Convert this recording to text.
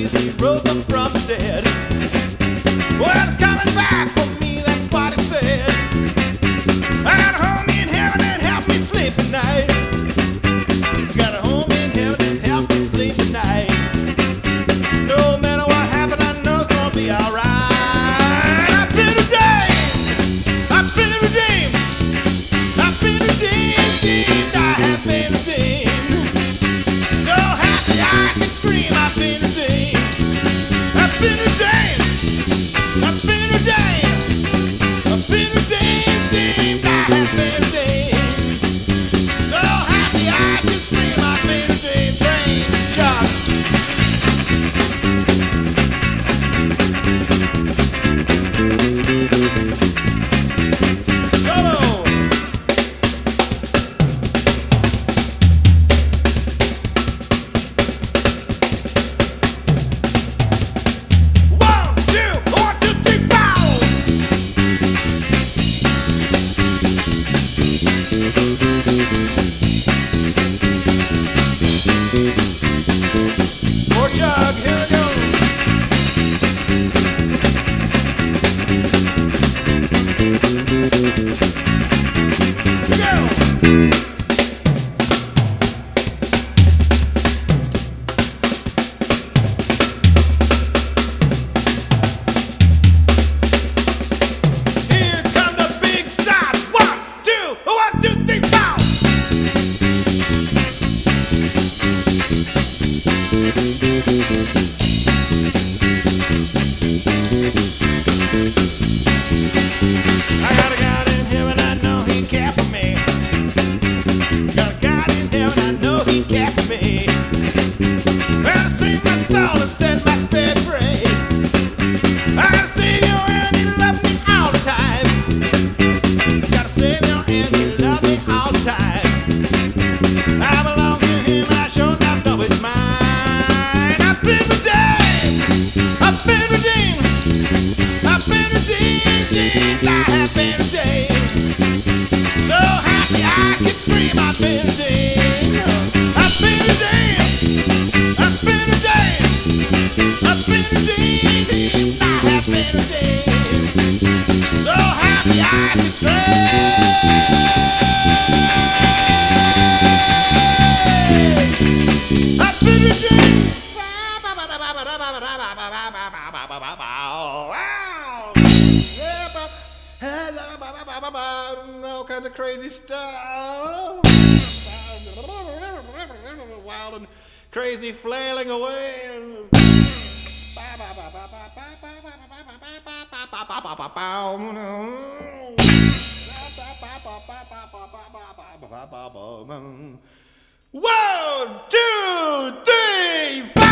he rose up from the dead. Well, it's coming back for me, that's what he said. And hold me in heaven and help me sleep at night. Gotta hold me in heaven and help me sleep at night. No matter what happens, I know it's gonna be alright. I've been redeemed. I've been redeemed. I've been redeemed. I have been redeemed. So happy I can scream. I've been redeemed. I've been redeemed. I've been redeemed. I've been redeemed. I have been redeemed. So happy I can scream. I've been redeemed. Praise God. Solo. One, two, three, four. More jug, here we go. Go! Here come the big stops. One, two, three, four. I got a God in heaven, I know he cares for me. Got a God in heaven, I know he cares for me. Well, saved my soul and set my spirit free. I save you and he loves me all the time. Gotta save you and he loves me all the time. I belong to him, I sure enough know it's mine. I've been redeemed. I've been redeemed. I've been redeemed. I have been redeemed. So happy I can scream. I've been redeemed. I've been redeemed. I've been redeemed. I've been redeemed. I have been redeemed. So happy I can scream. I've been redeemed. All kinds of crazy stuff. Wild and crazy flailing away. One, two, three, four.